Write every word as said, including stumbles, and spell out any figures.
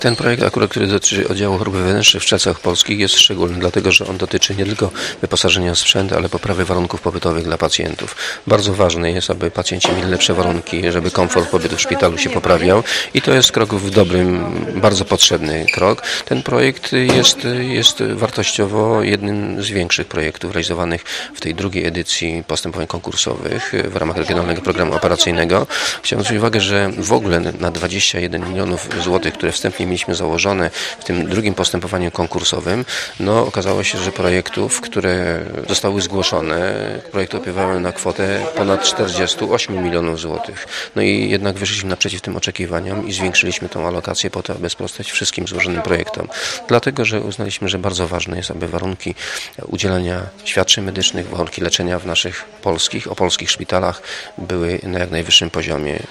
Ten projekt akurat, który dotyczy oddziału chorób wewnętrznych w Strzelcach Polskich, jest szczególny, dlatego że on dotyczy nie tylko wyposażenia w sprzęt, ale poprawy warunków pobytowych dla pacjentów. Bardzo ważne jest, aby pacjenci mieli lepsze warunki, żeby komfort pobytu w szpitalu się poprawiał i to jest krok w dobrym, bardzo potrzebny krok. Ten projekt jest, jest wartościowo jednym z większych projektów realizowanych w tej drugiej edycji postępowań konkursowych w ramach Regionalnego Programu Operacyjnego. Chciałem zwrócić uwagę, że w ogóle na dwadzieścia jeden milionów złotych, które wstępnie mieliśmy założone w tym drugim postępowaniu konkursowym, no okazało się, że projektów, które zostały zgłoszone, projekty opiewały na kwotę ponad czterdzieści osiem milionów złotych. No i jednak wyszliśmy naprzeciw tym oczekiwaniom i zwiększyliśmy tą alokację po to, aby sprostać wszystkim złożonym projektom. Dlatego, że uznaliśmy, że bardzo ważne jest, aby warunki udzielania świadczeń medycznych, warunki leczenia w naszych polskich, opolskich szpitalach były na jak najwyższym poziomie.